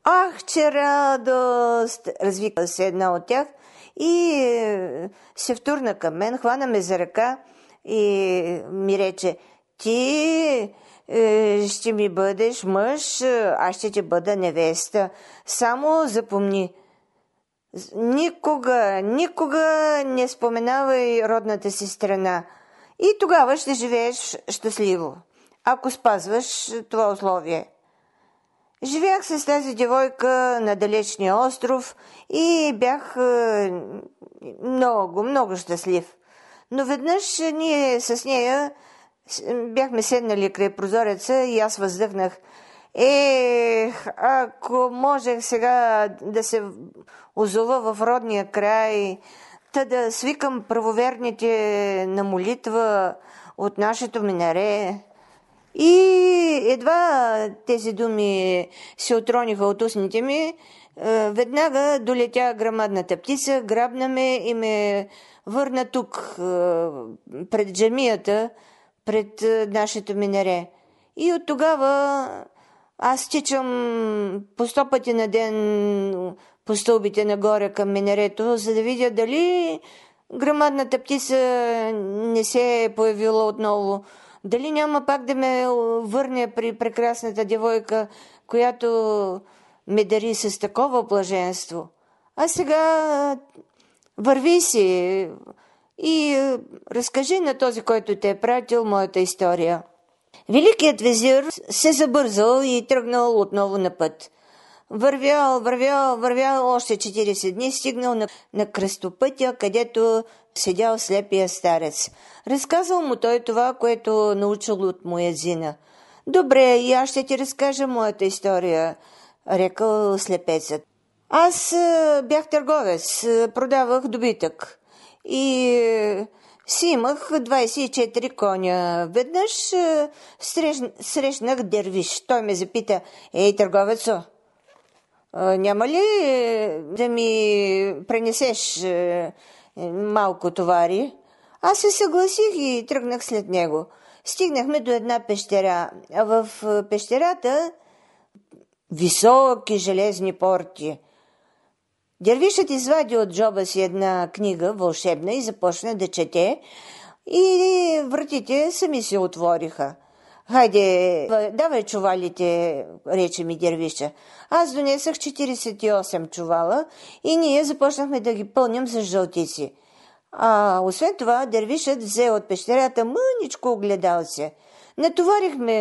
Ах, че радост! Развика се една от тях и се втурна към мен, хвана ме за ръка и ми рече: ти ще ми бъдеш мъж, аз ще ти бъда невеста. Само запомни, никога, никога не споменавай родната си страна. И тогава ще живееш щастливо, ако спазваш това условие. Живях с тази девойка на далечния остров и бях много, много щастлив. Но веднъж ние с нея бяхме седнали край прозореца и аз въздъхнах: ако можех сега да се озова в родния край, та да свикам правоверните на молитва от нашето минаре. И едва тези думи се отрониха от устните ми, веднага долетя грамадната птица, грабна ме и ме върна тук, пред джамията, пред нашето минаре. И от тогава аз тичам по 100 пъти на ден по стълбите нагоре към минарето, за да видя дали грамадната птица не се е появила отново. Дали няма пак да ме върне при прекрасната девойка, която ме дари с такова блаженство. А сега върви си и разкажи на този, който те е пратил, моята история. Великият везир се забързал и тръгнал отново на път. Вървял още 40 дни, стигнал на кръстопътя, където седял слепия старец. Разказал му той това, което научил от муязина. Добре, и аз ще ти разкажа моята история, рекал слепецът. Аз бях търговец, продавах добитък и си имах 24 коня. Веднъж срещнах дервиш. Той ме запита: ей, търговецо, няма ли да ми пренесеш малко товари? Аз се съгласих и тръгнах след него. Стигнахме до една пещера. А в пещерата високи железни порти. Дервишът извади от джоба си една книга вълшебна и започна да чете, и вратите сами се отвориха. Хайде, давай чувалите, рече ми дервиша. Аз донесах 48 чувала и ние започнахме да ги пълним с жълтици. А освен това, дервишът взе от пещерата мъничко огледалце. Натоварихме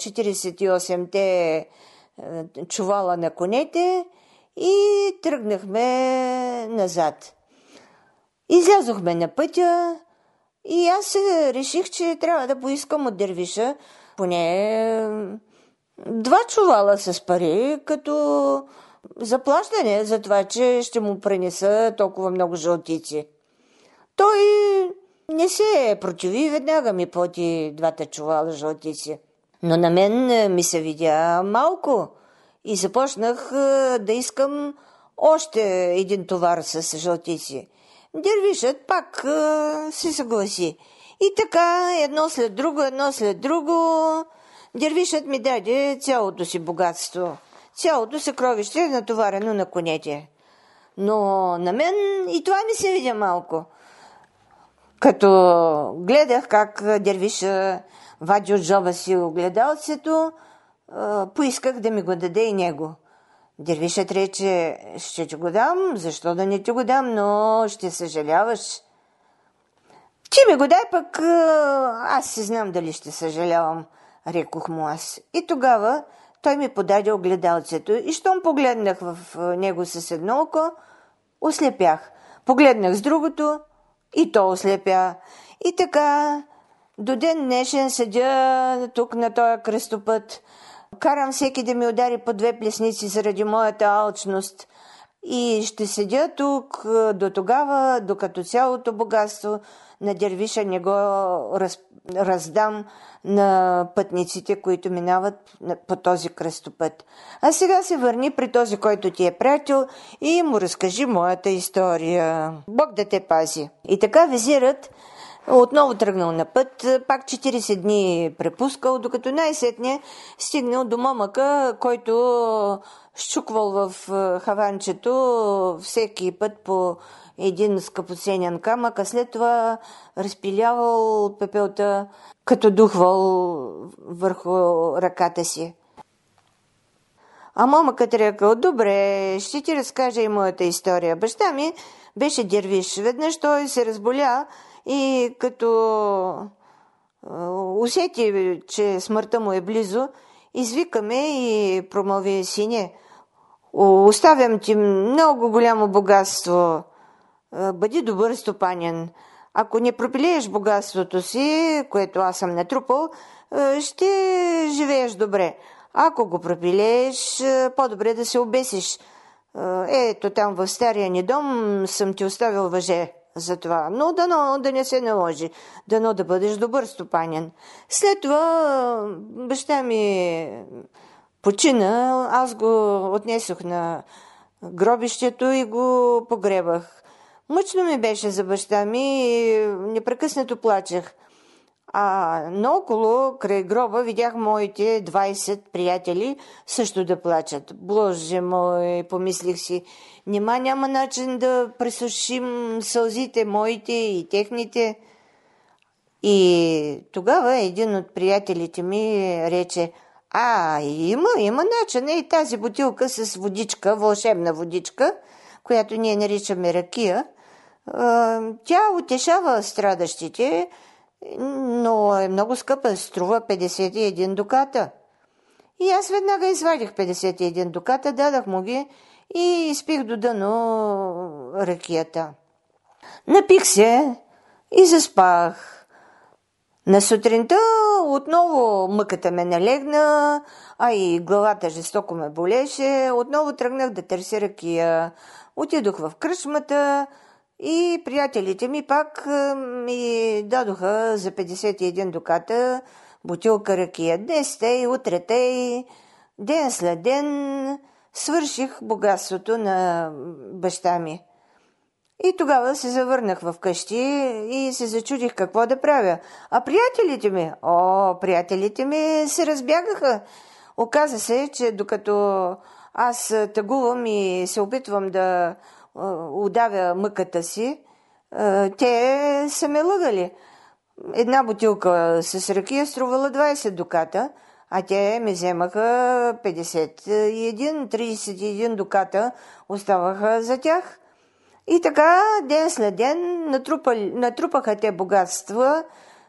48-те чувала на конете и тръгнахме назад. Излязохме на пътя и аз реших, че трябва да поискам от дервиша поне 2 чувала с пари, като заплащане за това, че ще му пренеса толкова много жълтици. Той не се противи, веднага ми плати 2 чувала жълтици. Но на мен ми се видя малко и започнах да искам още един товар с жълтици. Дервишът пак се съгласи. И така, едно след друго, дервишът ми даде цялото си богатство, цялото съкровище натоварено на конете. Но на мен и това ми се видя малко. Като гледах как дервиша вади от джоба си огледалцето, поисках да ми го даде и него. Дервишът рече: ще ти го дам, защо да не ти го дам, но ще съжаляваш. Ти ми го дай, пък аз си знам дали ще съжалявам, рекох му аз. И тогава той ми подаде огледалцето и щом погледнах в него с едно око, ослепях. Погледнах с другото и то ослепя. И така, до ден днешен седя тук на този кръстопът. Карам всеки да ми удари по 2 плесници заради моята алчност. И ще седя тук до тогава, докато цялото богатство на дервиша не го раздам на пътниците, които минават по този кръстопът. А сега се върни при този, който ти е пратил, и му разкажи моята история. Бог да те пази. И така везирът Отново тръгнал на път, пак 40 дни препускал, докато най-сетне стигнал до момъка, който щуквал в хаванчето всеки път по един скъпоценен камък, а след това разпилявал пепелта, като духвал върху ръката си. А момъкът рекал: добре, ще ти разкажа и моята история. Баща ми беше дервиш. Веднъж той се разболя и като усети, че смъртта му е близо, извикаме и промълви: сине, оставям ти много голямо богатство. Бъди добър стопанин. Ако не пропилееш богатството си, което аз съм натрупал, ще живееш добре. Ако го пропилееш, по-добре да се обесиш. Ето там в стария ни дом съм ти оставил въже за това. Но дано да не се наложи. Дано да бъдеш добър стопанин. След това баща ми почина. Аз го отнесох на гробището и го погребах. Мъчно ми беше за баща ми и непрекъснато плачех. А наоколо, край гроба, видях моите 20 приятели също да плачат. Боже мой, помислих си, няма начин да пресушим сълзите моите и техните. И тогава един от приятелите ми рече: има начин. И тази бутилка с водичка, вълшебна водичка, която ние наричаме ракия, тя утешава страдащите, но е много скъпа, струва 51 дуката. И аз веднага извадих 51 дуката, дадах му ги и изпих до дъно ракията. Напих се и заспах. На сутринта отново мъката ме налегна, а и главата жестоко ме болеше. Отново тръгнах да търся ракия. Отидох в кръчмата и приятелите ми пак ми дадоха за 51 дуката бутилка ракия. Днес тъй, утре тъй, ден след ден свърших богатството на баща ми. И тогава се завърнах в къщи и се зачудих какво да правя. А приятелите ми се разбягаха. Оказа се, че докато аз тъгувам и се опитвам да удавя мъката си, те са ме лъгали. Една бутилка с ракия струвала 20 дуката, а те ми вземаха 31 дуката оставаха за тях. И така, ден след ден, натрупаха те богатства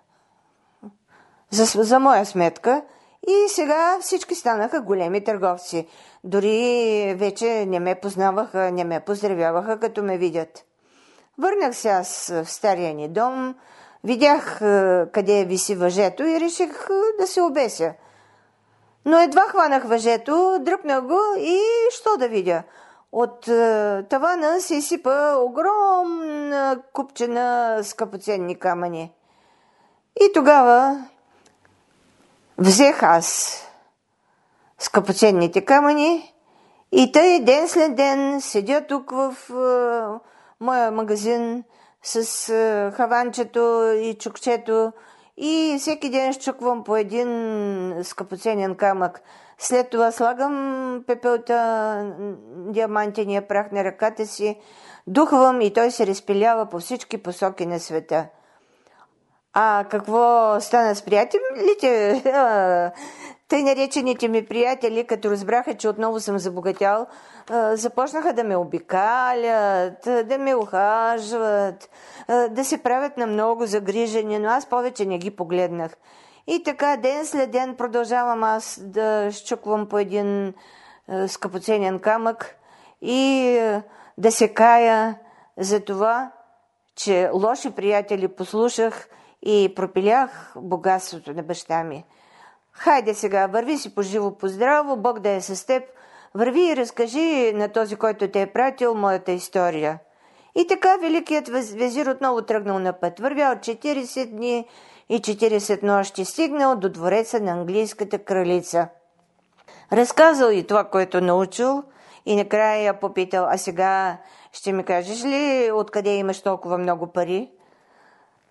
за моя сметка и сега всички станаха големи търговци. Дори вече не ме познаваха, не ме поздравяваха, като ме видят. Върнах се аз в стария ни дом, видях къде виси въжето и реших да се обеся. Но едва хванах въжето, дръпнах го и що да видя? От тавана се изсипа огромна купчина скъпоценни камъни. И тогава взех аз скъпоценните камъни и тъй ден след ден седя тук в моя магазин с хаванчето и чукчето и всеки ден щуквам по един скъпоценен камък. След това слагам пепелта, диамантения прах на ръката си, духвам и той се разпилява по всички посоки на света. А какво стана с приятелите? Тъй наречените ми приятели, като разбраха, че отново съм забогатял, започнаха да ме обикалят, да ме ухажват, да се правят на много загрижени, но аз повече не ги погледнах. И така ден след ден продължавам аз да щуквам по един скъпоценен камък и да се кая за това, че лоши приятели послушах и пропилях богатството на баща ми. Хайде сега, върви си поживо поздраво, Бог да е с теб, върви и разкажи на този, който те е пратил, моята история. И така великият везир отново тръгнал на път. Вървял 40 дни и 40 нощи, стигнал до двореца на английската кралица. Разказал и това, което научил, и накрая я попитал: а сега ще ми кажеш ли откъде имаш толкова много пари?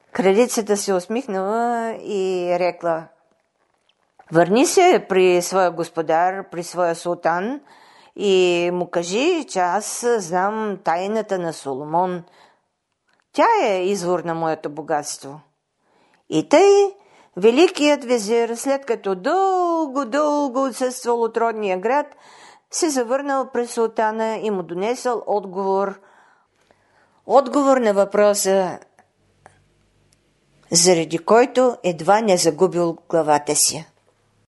Кралицата се усмихнала и рекла: върни се при своя господар, при своя султан и му кажи, че аз знам тайната на Соломон. Тя е извор на моето богатство. И тъй великият везир, след като дълго отсъствал от родния град, се завърнал при султана и му донесъл отговор на въпроса, заради който едва не загубил главата си.